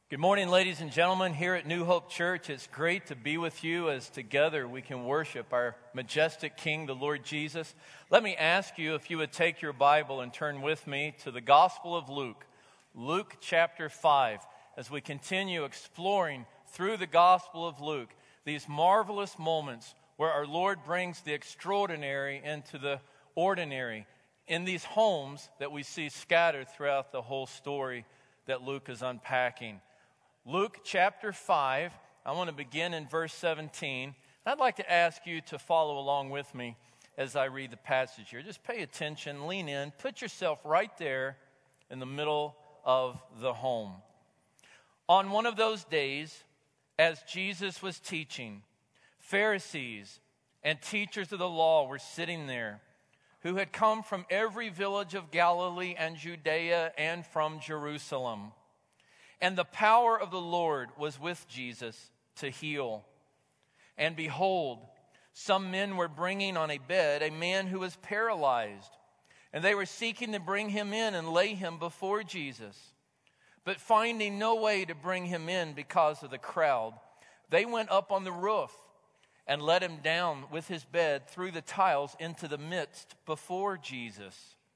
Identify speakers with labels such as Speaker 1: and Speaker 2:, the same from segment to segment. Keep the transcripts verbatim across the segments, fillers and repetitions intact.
Speaker 1: Good morning, ladies and gentlemen, here at New Hope Church. It's great to be with you as together we can worship our majestic King, the Lord Jesus. Let me ask you if you would take your Bible and turn with me to the Gospel of Luke, Luke chapter five, as we continue exploring through the Gospel of Luke these marvelous moments where our Lord brings the extraordinary into the ordinary in these homes that we see scattered throughout the whole story that Luke is unpacking. Luke chapter five, I want to begin in verse seventeen. I'd like to ask you to follow along with me as I read the passage here. Just pay attention, lean in, put yourself right there in the middle of the home. On one of those days, as Jesus was teaching, Pharisees and teachers of the law were sitting there, who had come from every village of Galilee and Judea and from Jerusalem. And the power of the Lord was with Jesus to heal. And behold, some men were bringing on a bed a man who was paralyzed. And they were seeking to bring him in and lay him before Jesus. But finding no way to bring him in because of the crowd, they went up on the roof and let him down with his bed through the tiles into the midst before Jesus.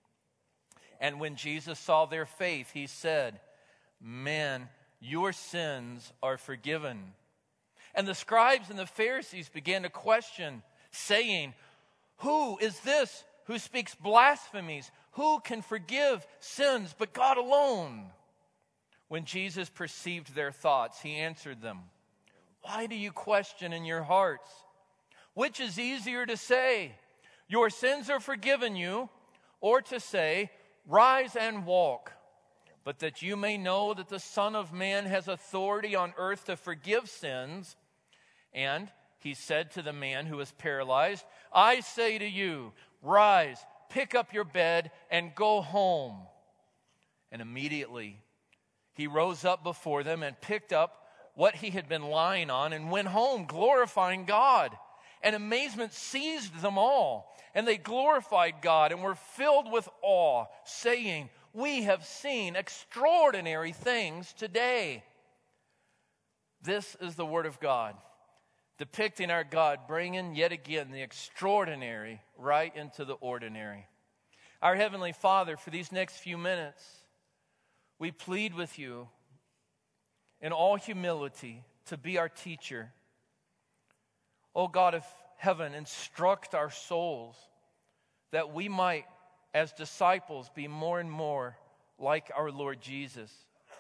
Speaker 1: And when Jesus saw their faith, he said, "Men, your sins are forgiven." And the scribes and the Pharisees began to question, saying, "Who is this who speaks blasphemies? Who can forgive sins but God alone?" When Jesus perceived their thoughts, he answered them, "Why do you question in your hearts? Which is easier to say, 'Your sins are forgiven you,' or to say, 'Rise and walk'? But that you may know that the Son of Man has authority on earth to forgive sins." And he said to the man who was paralyzed, "I say to you, rise, pick up your bed, and go home." And immediately he rose up before them and picked up what he had been lying on and went home, glorifying God. And amazement seized them all, and they glorified God and were filled with awe, saying, "We have seen extraordinary things today." This is the word of God, depicting our God bringing yet again the extraordinary right into the ordinary. Our Heavenly Father, for these next few minutes, we plead with you in all humility to be our teacher. O God of heaven, instruct our souls that we might, as disciples, be more and more like our Lord Jesus.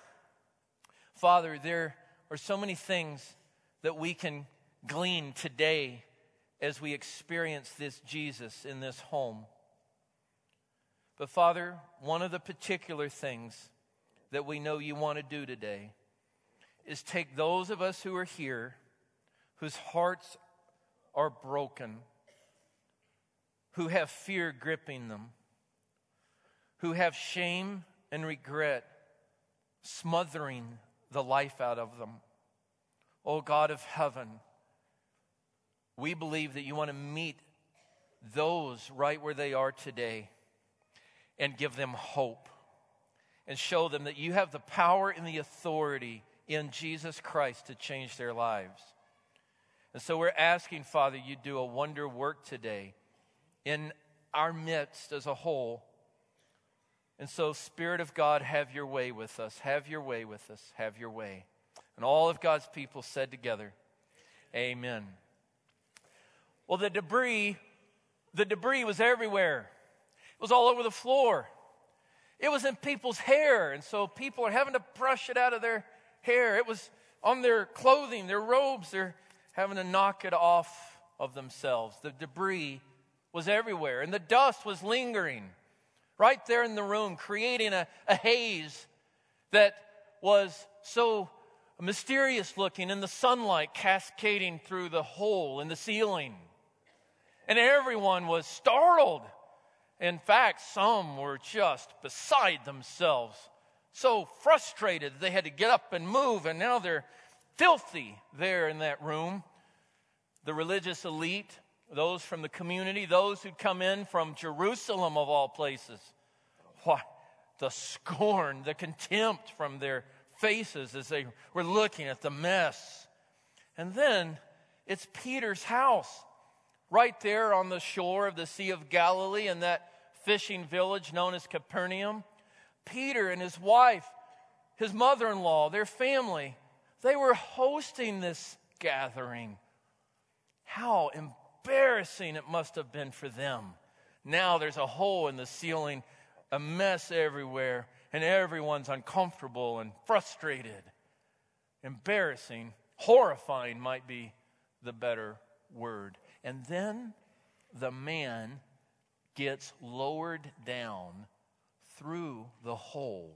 Speaker 1: Father, there are so many things that we can glean today as we experience this Jesus in this home. But Father, one of the particular things that we know you want to do today is take those of us who are here whose hearts are broken, who have fear gripping them, who have shame and regret smothering the life out of them. Oh God of heaven, we believe that you want to meet those right where they are today and give them hope and show them that you have the power and the authority in Jesus Christ to change their lives. And so we're asking, Father, you do a wonder work today in our midst as a whole. And so, Spirit of God, have your way with us. Have your way with us. Have your way. And all of God's people said together, amen. Well, the debris, the debris was everywhere. It was all over the floor. It was in people's hair. And so people are having to brush it out of their hair. It was on their clothing, their robes. They're having to knock it off of themselves. The debris was everywhere, and the dust was lingering right there in the room, creating a, a haze that was so mysterious looking, and the sunlight cascading through the hole in the ceiling. And everyone was startled. In fact, some were just beside themselves, so frustrated they had to get up and move, and now they're filthy there in that room. The religious elite, those from the community, those who'd come in from Jerusalem of all places. Why, the scorn, the contempt from their faces as they were looking at the mess. And then it's Peter's house, right there on the shore of the Sea of Galilee in that fishing village known as Capernaum. Peter and his wife, his mother-in-law, their family, they were hosting this gathering. How embarrassing it must have been for them. Now there's a hole in the ceiling, a mess everywhere, and everyone's uncomfortable and frustrated. Embarrassing, horrifying might be the better word. And then the man gets lowered down through the hole.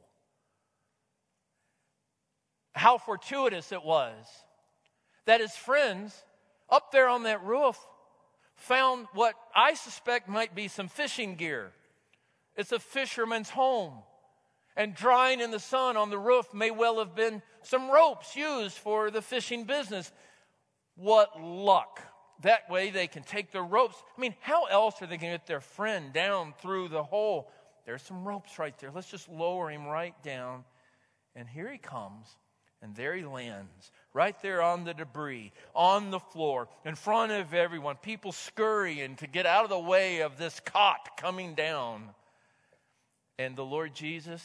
Speaker 1: How fortuitous it was that his friends up there on that roof found what I suspect might be some fishing gear. It's a fisherman's home. And drying in the sun on the roof may well have been some ropes used for the fishing business. What luck. That way they can take the ropes. I mean, how else are they going to get their friend down through the hole? There's some ropes right there. Let's just lower him right down. And here he comes. And there he lands, right there on the debris, on the floor, in front of everyone. People scurrying to get out of the way of this cot coming down. And the Lord Jesus,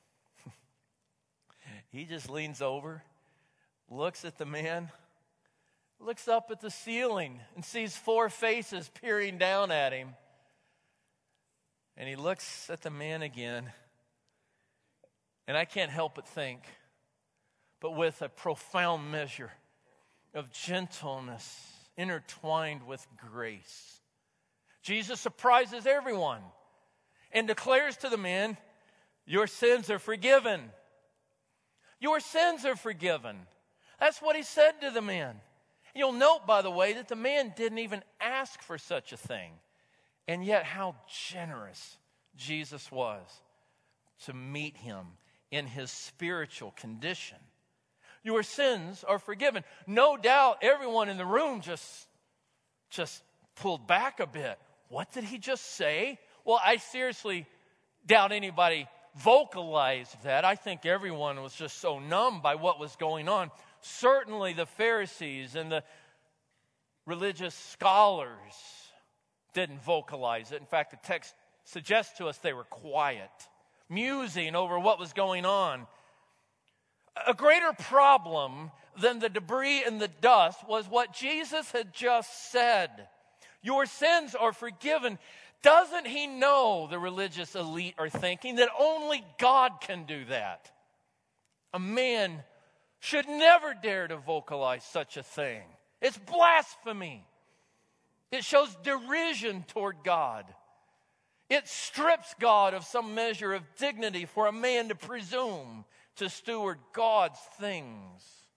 Speaker 1: he just leans over, looks at the man, looks up at the ceiling and sees four faces peering down at him. And he looks at the man again. And I can't help but think, but with a profound measure of gentleness intertwined with grace, Jesus surprises everyone and declares to the man, your sins are forgiven. Your sins are forgiven. That's what he said to the man. You'll note, by the way, that the man didn't even ask for such a thing. And yet how generous Jesus was to meet him in his spiritual condition. Your sins are forgiven. No doubt everyone in the room just, just pulled back a bit. What did he just say? Well, I seriously doubt anybody vocalized that. I think everyone was just so numb by what was going on. Certainly the Pharisees and the religious scholars didn't vocalize it. In fact, the text suggests to us they were quiet, musing over what was going on. A greater problem than the debris and the dust was what Jesus had just said. Your sins are forgiven. Doesn't he know, the religious elite are thinking, that only God can do that? A man should never dare to vocalize such a thing. It's blasphemy. It shows derision toward God. It strips God of some measure of dignity for a man to presume to steward God's things.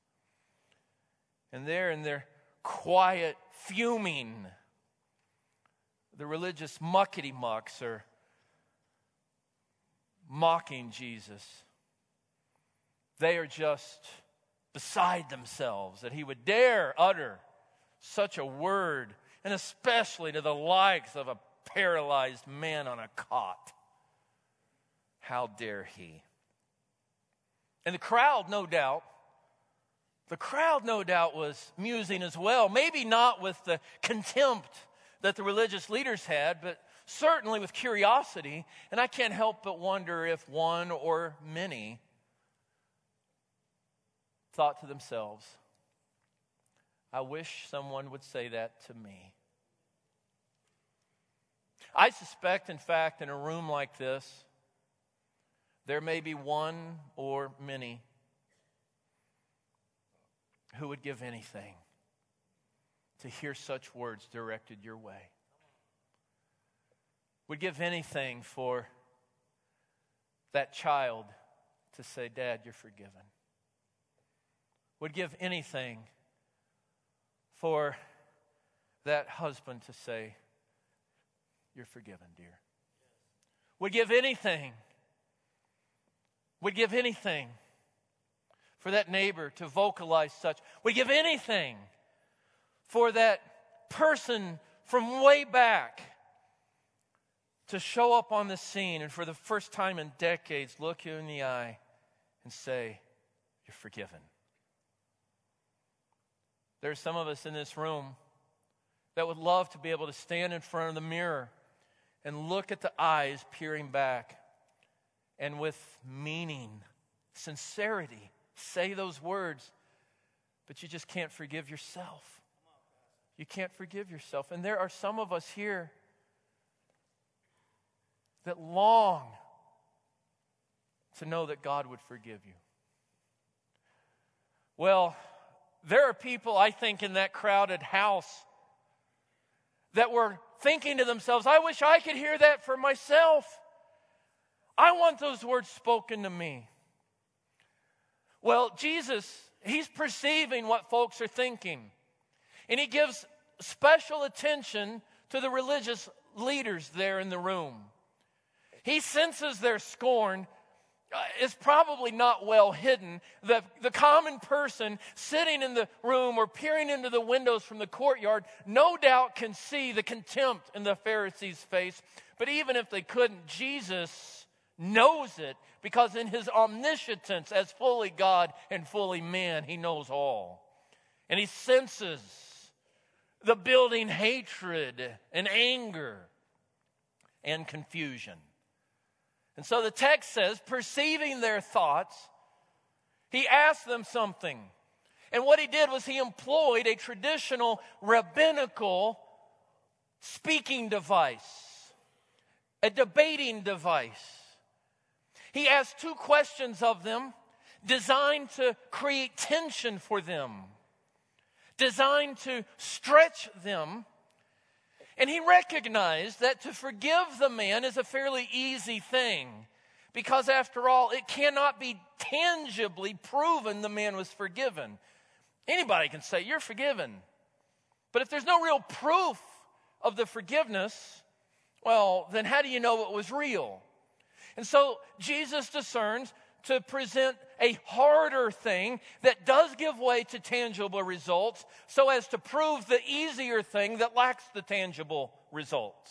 Speaker 1: And there in their quiet fuming, the religious muckety-mucks are mocking Jesus. They are just beside themselves that he would dare utter such a word, and especially to the likes of a paralyzed man on a cot. How dare he? And the crowd, no doubt, the crowd, no doubt, was musing as well. Maybe not with the contempt that the religious leaders had, but certainly with curiosity. And I can't help but wonder if one or many thought to themselves, I wish someone would say that to me. I suspect, in fact, in a room like this, there may be one or many who would give anything to hear such words directed your way. Would give anything for that child to say, Dad, you're forgiven. Would give anything for that husband to say, you're forgiven, dear. Would give anything, would give anything for that neighbor to vocalize such. Would give anything for that person from way back to show up on the scene and for the first time in decades look you in the eye and say, you're forgiven. There's some of us in this room that would love to be able to stand in front of the mirror and look at the eyes peering back and with meaning, sincerity, say those words, but you just can't forgive yourself. You can't forgive yourself. And there are some of us here that long to know that God would forgive you. Well, there are people, I think, in that crowded house that were thinking to themselves, I wish I could hear that for myself. I want those words spoken to me. Well, Jesus, he's perceiving what folks are thinking. And he gives special attention to the religious leaders there in the room. He senses their scorn is probably not well hidden. The, the common person sitting in the room or peering into the windows from the courtyard no doubt can see the contempt in the Pharisees' face. But even if they couldn't, Jesus knows it because in his omniscience as fully God and fully man, he knows all. And he senses the building hatred and anger and confusion. And so the text says, perceiving their thoughts, he asked them something. And what he did was he employed a traditional rabbinical speaking device, a debating device. He asked two questions of them designed to create tension for them, designed to stretch them. And he recognized that to forgive the man is a fairly easy thing because, after all, it cannot be tangibly proven the man was forgiven. Anybody can say, you're forgiven. But if there's no real proof of the forgiveness, well, then how do you know it was real? And so Jesus discerns to present a harder thing that does give way to tangible results so as to prove the easier thing that lacks the tangible results.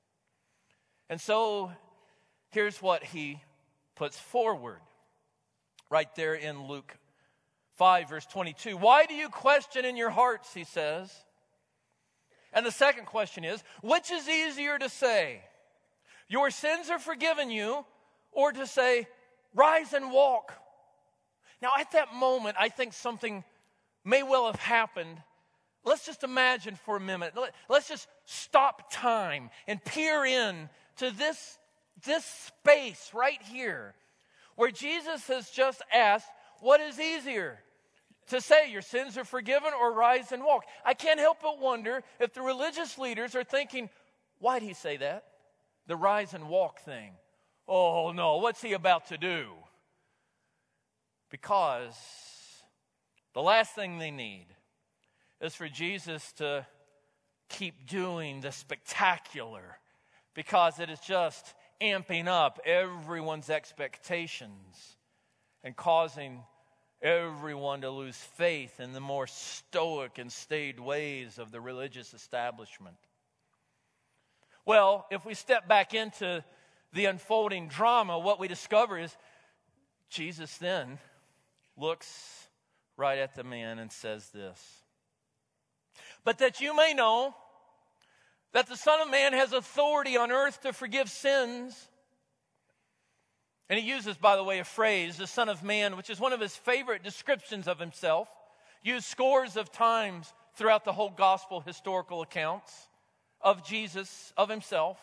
Speaker 1: And so here's what he puts forward right there in Luke five, verse twenty-two. Why do you question in your hearts, he says. And the second question is, which is easier to say, your sins are forgiven you, or to say, rise and walk? Now, at that moment, I think something may well have happened. Let's just imagine for a minute. Let's just stop time and peer in to this, this space right here where Jesus has just asked, what is easier? To say your sins are forgiven or rise and walk? I can't help but wonder if the religious leaders are thinking, why'd he say that? The rise and walk thing. Oh no, what's he about to do? Because the last thing they need is for Jesus to keep doing the spectacular, because it is just amping up everyone's expectations and causing everyone to lose faith in the more stoic and staid ways of the religious establishment. Well, if we step back into the unfolding drama, what we discover is Jesus then looks right at the man and says this. But that you may know that the Son of Man has authority on earth to forgive sins. And he uses, by the way, a phrase, the Son of Man, which is one of his favorite descriptions of himself, used scores of times throughout the whole gospel historical accounts of Jesus, of himself.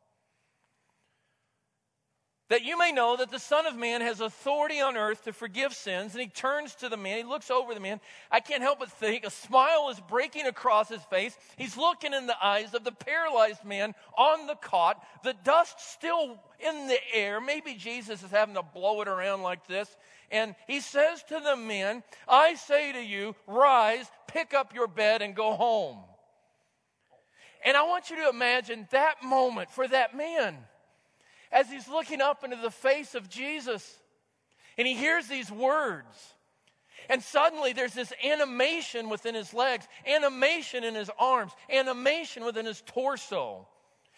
Speaker 1: That you may know that the Son of Man has authority on earth to forgive sins. And he turns to the man. He looks over the man. I can't help but think a smile is breaking across his face. He's looking in the eyes of the paralyzed man on the cot. The dust still in the air. Maybe Jesus is having to blow it around like this. And he says to the man, I say to you, rise, pick up your bed, and go home. And I want you to imagine that moment for that man, as he's looking up into the face of Jesus, and he hears these words. And suddenly there's this animation within his legs, animation in his arms, animation within his torso.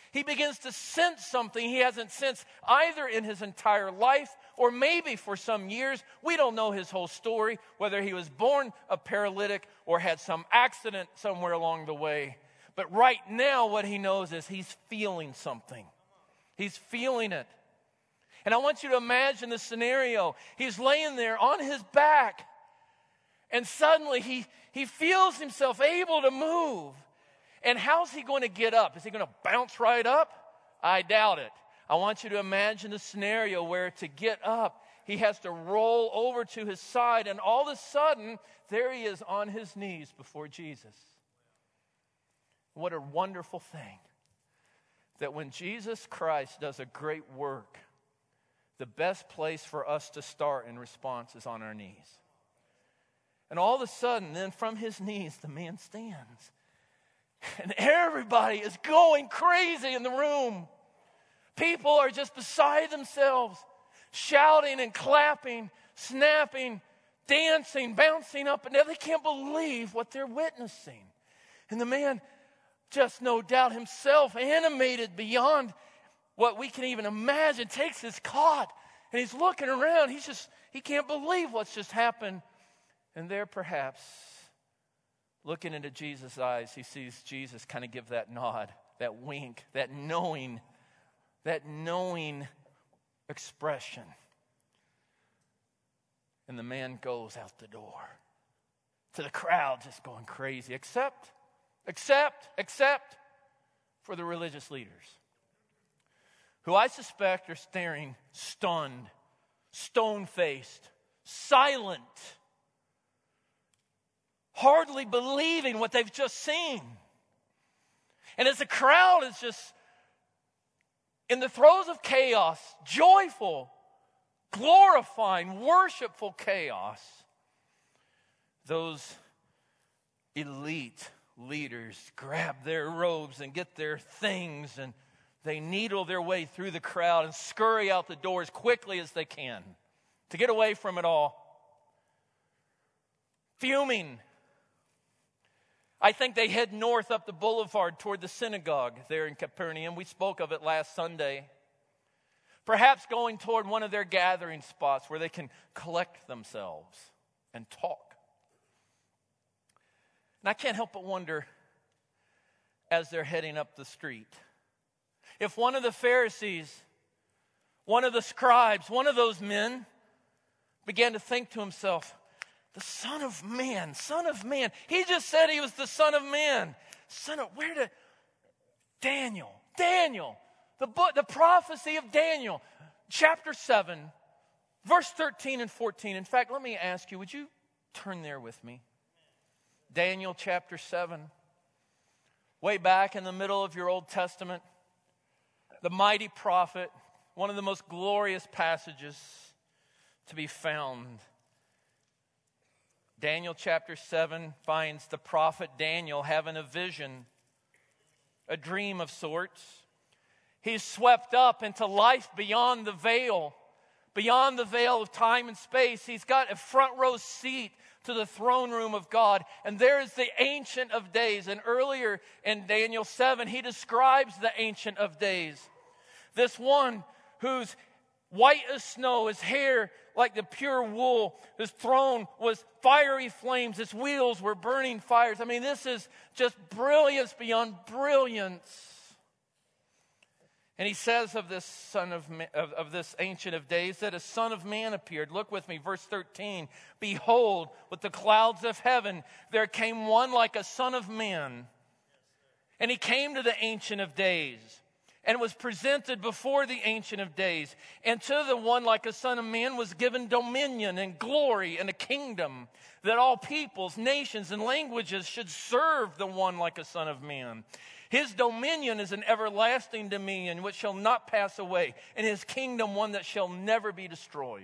Speaker 1: He begins to sense something he hasn't sensed either in his entire life or maybe for some years. We don't know his whole story, whether he was born a paralytic or had some accident somewhere along the way. But right now what he knows is he's feeling something. He's feeling it. And I want you to imagine the scenario. He's laying there on his back, and suddenly he, he feels himself able to move. And how's he going to get up? Is he going to bounce right up? I doubt it. I want you to imagine the scenario where to get up, he has to roll over to his side, and all of a sudden, there he is on his knees before Jesus. What a wonderful thing that when Jesus Christ does a great work, the best place for us to start in response is on our knees. And all of a sudden, then from his knees, the man stands. And everybody is going crazy in the room. People are just beside themselves, shouting and clapping, snapping, dancing, bouncing up and down. They can't believe what they're witnessing. And the man, just no doubt himself, animated beyond what we can even imagine, takes his cot and he's looking around. He's just, he can't believe what's just happened. And there perhaps, looking into Jesus' eyes, he sees Jesus kind of give that nod, that wink, that knowing, that knowing expression. And the man goes out the door to the crowd just going crazy, except, except, except for the religious leaders, who I suspect are staring stunned, stone-faced, silent, hardly believing what they've just seen. And as the crowd is just in the throes of chaos, joyful, glorifying, worshipful chaos, those elite leaders grab their robes and get their things, and they needle their way through the crowd and scurry out the door as quickly as they can to get away from it all. Fuming, I think they head north up the boulevard toward the synagogue there in Capernaum. We spoke of it last Sunday. Perhaps going toward one of their gathering spots where they can collect themselves and talk. And I can't help but wonder, as they're heading up the street, if one of the Pharisees, one of the scribes, one of those men began to think to himself, the Son of Man, Son of Man. He just said he was the Son of Man. Son of, where did, Daniel, Daniel, the book, the prophecy of Daniel, chapter seven, verse thirteen and fourteen. In fact, let me ask you, would you turn there with me? Daniel chapter seven, way back in the middle of your Old Testament, the mighty prophet, one of the most glorious passages to be found. Daniel chapter seven finds the prophet Daniel having a vision, a dream of sorts. He's swept up into life beyond the veil, beyond the veil of time and space. He's got a front row seat to the throne room of God. And there is the Ancient of Days. And earlier in Daniel seven, he describes the Ancient of Days. This one who's white as snow, his hair like the pure wool. His throne was fiery flames. His wheels were burning fires. I mean, this is just brilliance beyond brilliance. And he says of this son of, of, of this Ancient of Days that a Son of Man appeared. Look with me, verse thirteen. Behold, with the clouds of heaven, there came one like a Son of Man. And he came to the Ancient of Days, and was presented before the Ancient of Days. And to the one like a Son of Man was given dominion and glory and a kingdom, that all peoples, nations, and languages should serve the one like a Son of Man. His dominion is an everlasting dominion which shall not pass away, and his kingdom one that shall never be destroyed.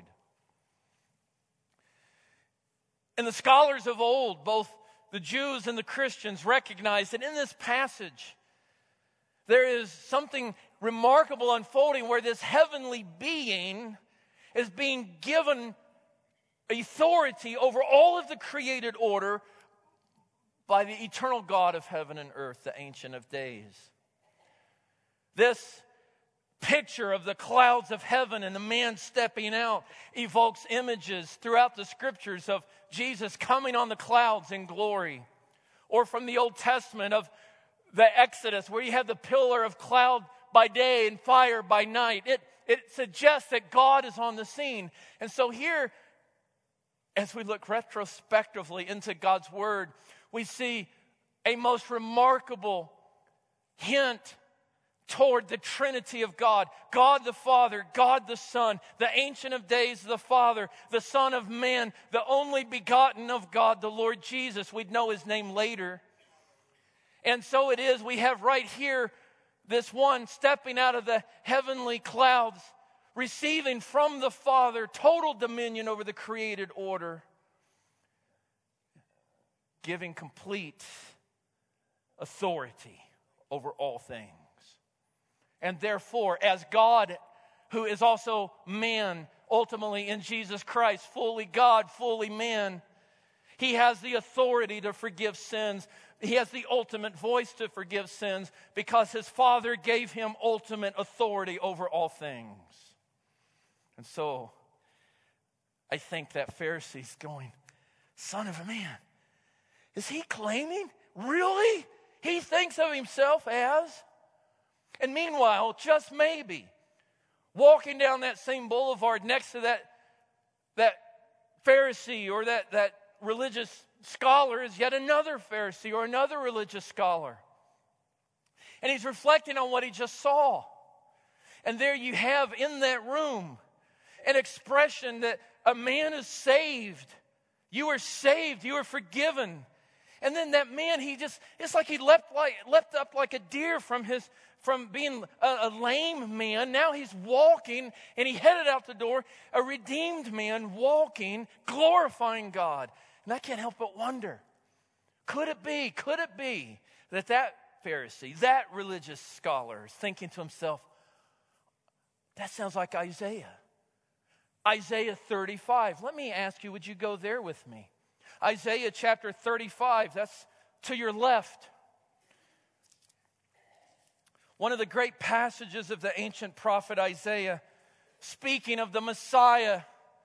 Speaker 1: And the scholars of old, both the Jews and the Christians, recognized that in this passage, there is something remarkable unfolding where this heavenly being is being given authority over all of the created order by the eternal God of heaven and earth, the Ancient of Days. This picture of the clouds of heaven and the man stepping out evokes images throughout the scriptures of Jesus coming on the clouds in glory. Or from the Old Testament of the Exodus, where you have the pillar of cloud by day and fire by night. It, it suggests that God is on the scene. And so here, as we look retrospectively into God's Word, we see a most remarkable hint toward the Trinity of God. God the Father, God the Son, the Ancient of Days, the Father, the Son of Man, the only begotten of God, the Lord Jesus. We'd know His name later. And so it is, we have right here this one stepping out of the heavenly clouds, receiving from the Father total dominion over the created order, giving complete authority over all things. And therefore, as God, who is also man, ultimately in Jesus Christ, fully God, fully man, He has the authority to forgive sins. He has the ultimate voice to forgive sins because His Father gave Him ultimate authority over all things. And so, I think that Pharisee's going, son of a man, is he claiming? Really? He thinks of himself as? And meanwhile, just maybe, walking down that same boulevard next to that, that Pharisee or that, that religious scholar is yet another Pharisee or another religious scholar. And he's reflecting on what he just saw. And there you have in that room an expression that a man is saved. You are saved. You are forgiven. And then that man, he just, it's like he leapt, like, leapt up like a deer from his from being a, a lame man. Now he's walking, and he headed out the door, a redeemed man walking, glorifying God. And I can't help but wonder, could it be, could it be that that Pharisee, that religious scholar is thinking to himself, that sounds like Isaiah. Isaiah thirty-five. Let me ask you, would you go there with me? Isaiah chapter thirty-five, that's to your left. One of the great passages of the ancient prophet Isaiah, speaking of the Messiah.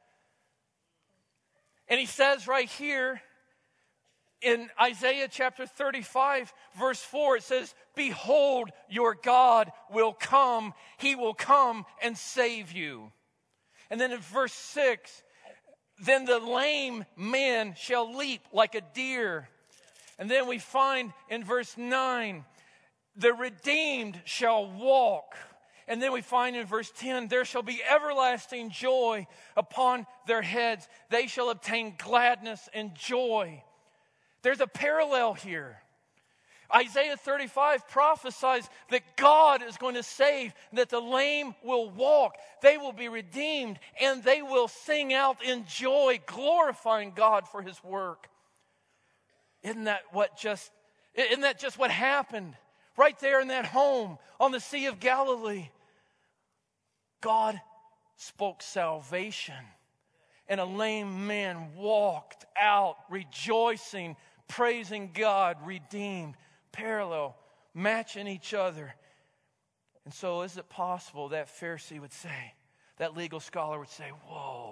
Speaker 1: And he says right here in Isaiah chapter thirty-five, verse four, it says, behold, your God will come. He will come and save you. And then in verse six, then the lame man shall leap like a deer. And then we find in verse nine, the redeemed shall walk. And then we find in verse ten, there shall be everlasting joy upon their heads. They shall obtain gladness and joy. There's a parallel here. Isaiah thirty-five prophesies that God is going to save, that the lame will walk, they will be redeemed, and they will sing out in joy, glorifying God for His work. Isn't that what just, isn't that just what happened? Right there in that home on the Sea of Galilee. God spoke salvation, and a lame man walked out rejoicing, praising God, redeemed. Parallel, matching each other. And so is it possible that Pharisee would say, that legal scholar would say, whoa,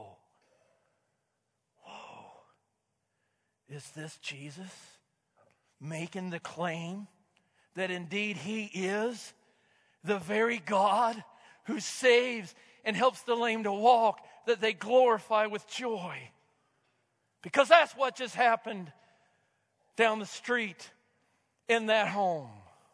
Speaker 1: whoa, is this Jesus making the claim that indeed He is the very God who saves and helps the lame to walk, that they glorify with joy? Because that's what just happened down the street in that home.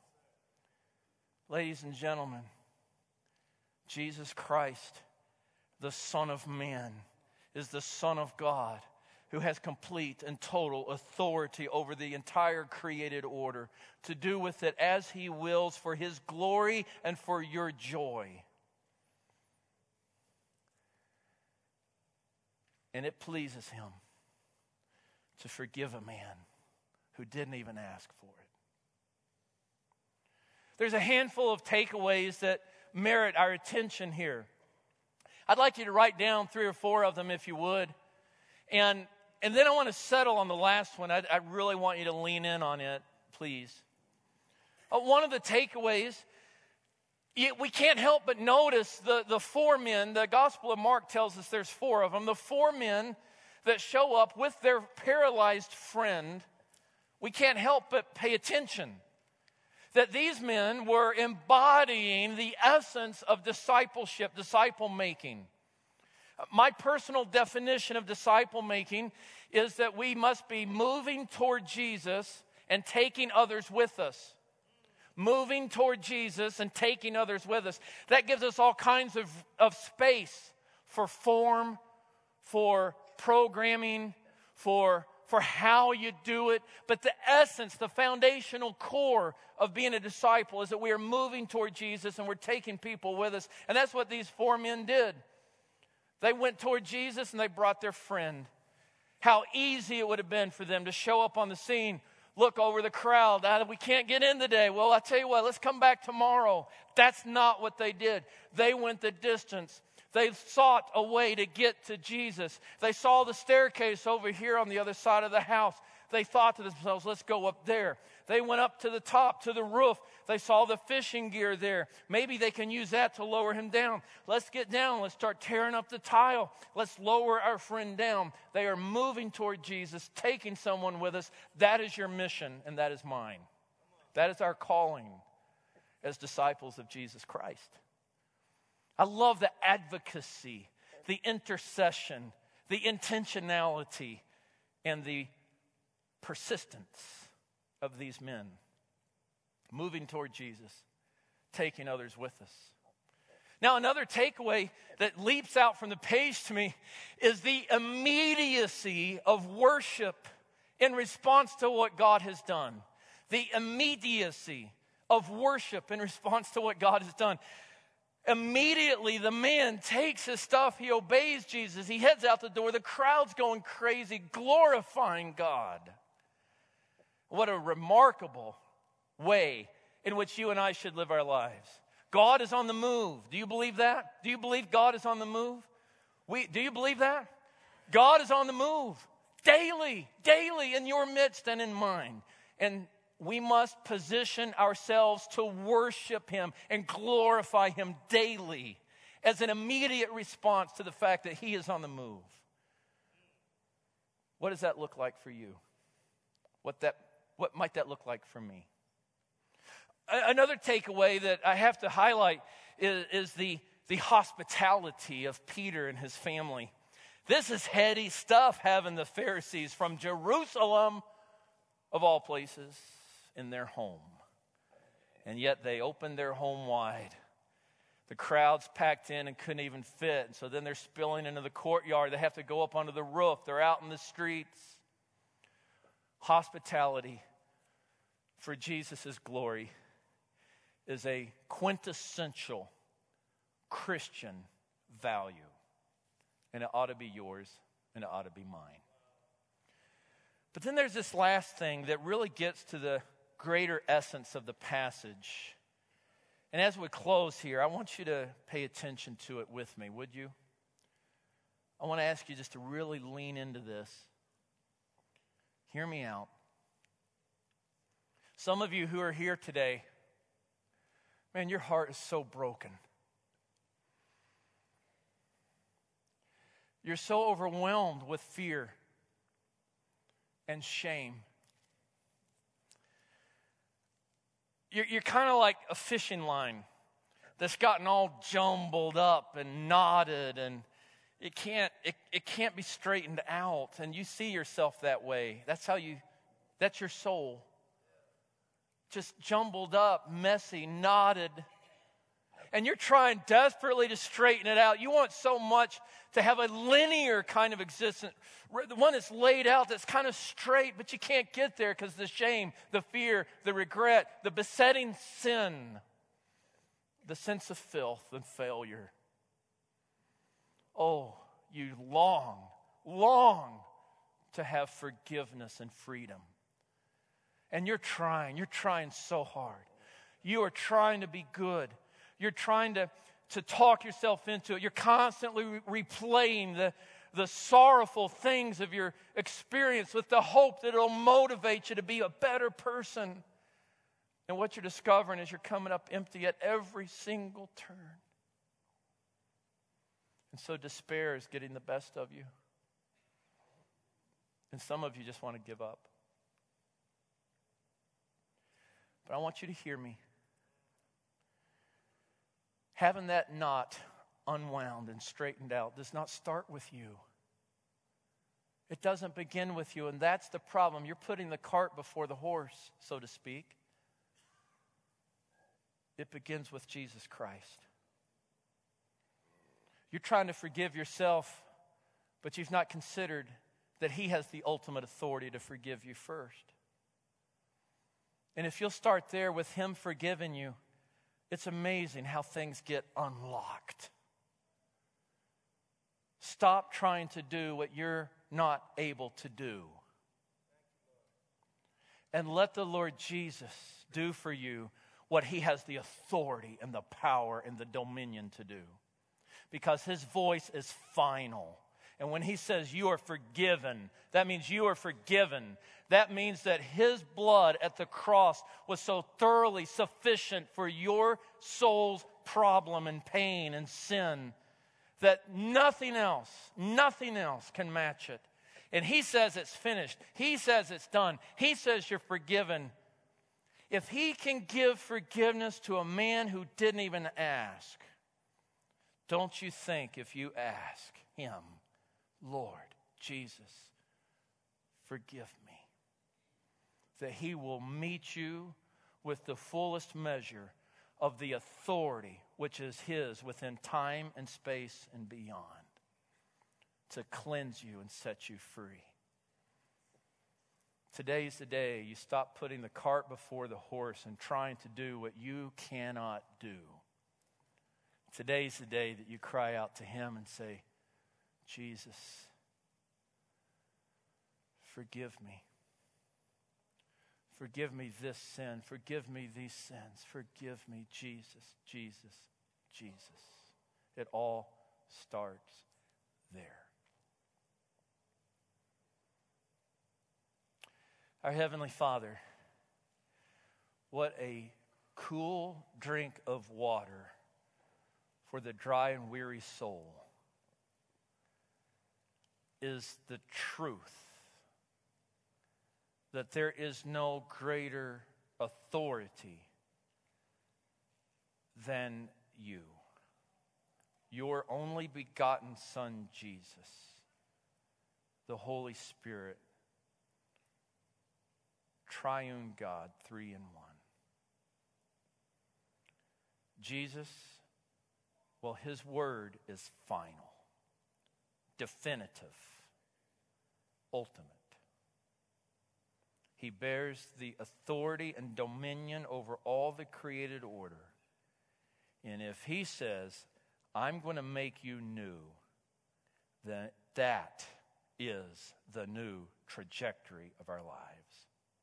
Speaker 1: Ladies and gentlemen, Jesus Christ, the Son of Man, is the Son of God who has complete and total authority over the entire created order to do with it as He wills for His glory and for your joy. And it pleases Him to forgive a man who didn't even ask for it. There's a handful of takeaways that merit our attention here. I'd like you to write down three or four of them if you would. And, and then I want to settle on the last one. I, I really want you to lean in on it, please. Uh, one of the takeaways You, we can't help but notice the, the four men. The Gospel of Mark tells us there's four of them. The four men that show up with their paralyzed friend, we can't help but pay attention. That these men were embodying the essence of discipleship, disciple making. My personal definition of disciple making is that we must be moving toward Jesus and taking others with us. Moving toward Jesus and taking others with us. That gives us all kinds of, of space for form, for programming, for, for how you do it. But the essence, the foundational core of being a disciple is that we are moving toward Jesus and we're taking people with us. And that's what these four men did. They went toward Jesus and they brought their friend. How easy it would have been for them to show up on the scene, look over the crowd. Ah, we can't get in today. Well, I tell you what, let's come back tomorrow. That's not what they did. They went the distance. They sought a way to get to Jesus. They saw the staircase over here on the other side of the house. They thought to themselves, let's go up there. They went up to the top, to the roof. They saw the fishing gear there. Maybe they can use that to lower him down. Let's get down. Let's start tearing up the tile. Let's lower our friend down. They are moving toward Jesus, taking someone with us. That is your mission, and that is mine. That is our calling as disciples of Jesus Christ. I love the advocacy, the intercession, the intentionality, and the persistence of these men. Moving toward Jesus, taking others with us. Now, another takeaway that leaps out from the page to me is the immediacy of worship in response to what God has done. The immediacy of worship in response to what God has done. Immediately, the man takes his stuff. He obeys Jesus. He heads out the door. The crowd's going crazy, glorifying God. What a remarkable way in which you and I should live our lives. God is on the move. Do you believe that? Do you believe God is on the move? We, do you believe that? God is on the move daily, daily in your midst and in mine. And we must position ourselves to worship Him and glorify Him daily as an immediate response to the fact that He is on the move. What does that look like for you? What that, what might that look like for me? Another takeaway that I have to highlight is, is the, the hospitality of Peter and his family. This is heady stuff, having the Pharisees from Jerusalem, of all places, in their home. And yet they opened their home wide. The crowd's packed in and couldn't even fit. And so then they're spilling into the courtyard. They have to go up onto the roof. They're out in the streets. Hospitality for Jesus' glory is a quintessential Christian value. And it ought to be yours, and it ought to be mine. But then there's this last thing that really gets to the greater essence of the passage. And as we close here, I want you to pay attention to it with me, would you? I want to ask you just to really lean into this. Hear me out. Some of you who are here today, man, your heart is so broken. You're so overwhelmed with fear and shame. You're, you're kind of like a fishing line that's gotten all jumbled up and knotted, and it can't it, it can't be straightened out. And you see yourself that way. That's how you, that's your soul. Just jumbled up, messy, knotted. And you're trying desperately to straighten it out. You want so much to have a linear kind of existence, the one that's laid out, that's kind of straight, but you can't get there because the shame, the fear, the regret, the besetting sin, the sense of filth and failure. Oh, you long, long to have forgiveness and freedom. And you're trying, you're trying so hard. You are trying to be good. You're trying to, to talk yourself into it. You're constantly re- replaying the, the sorrowful things of your experience with the hope that it'll motivate you to be a better person. And what you're discovering is you're coming up empty at every single turn. And so despair is getting the best of you. And some of you just want to give up. But I want you to hear me. Having that knot unwound and straightened out does not start with you. It doesn't begin with you, and that's the problem. You're putting the cart before the horse, so to speak. It begins with Jesus Christ. You're trying to forgive yourself, but you've not considered that He has the ultimate authority to forgive you first. And if you'll start there with Him forgiving you, it's amazing how things get unlocked. Stop trying to do what you're not able to do. And let the Lord Jesus do for you what He has the authority and the power and the dominion to do. Because His voice is final. And when He says you are forgiven, that means you are forgiven. That means that His blood at the cross was so thoroughly sufficient for your soul's problem and pain and sin that nothing else, nothing else can match it. And He says it's finished. He says it's done. He says you're forgiven. If He can give forgiveness to a man who didn't even ask, don't you think if you ask Him, Lord Jesus, forgive me, that He will meet you with the fullest measure of the authority which is His within time and space and beyond to cleanse you and set you free. Today's the day you stop putting the cart before the horse and trying to do what you cannot do. Today's the day that you cry out to Him and say, Jesus, forgive me. Forgive me this sin. Forgive me these sins. Forgive me, Jesus, Jesus, Jesus. It all starts there. Our Heavenly Father, what a cool drink of water for the dry and weary soul is the truth that there is no greater authority than you. Your only begotten Son, Jesus, the Holy Spirit, triune God, three in one. Jesus, well, His word is final, definitive, ultimate. He bears the authority and dominion over all the created order. And if He says, I'm going to make you new, then that is the new trajectory of our lives.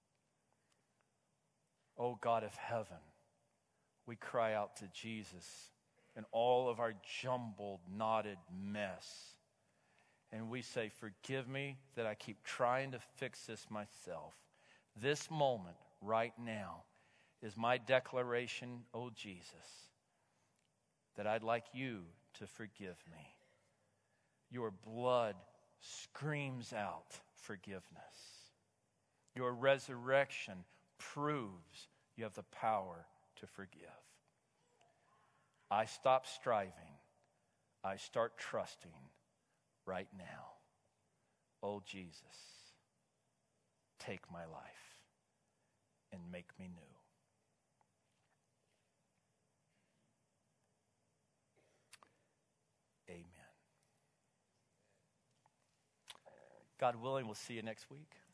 Speaker 1: Oh God of heaven, we cry out to Jesus in all of our jumbled, knotted mess. And we say, forgive me that I keep trying to fix this myself. This moment, right now, is my declaration, oh Jesus, that I'd like you to forgive me. Your blood screams out forgiveness. Your resurrection proves you have the power to forgive. I stop striving. I start trusting right now. Oh Jesus, take my life and make me new. Amen. God willing, we'll see you next week.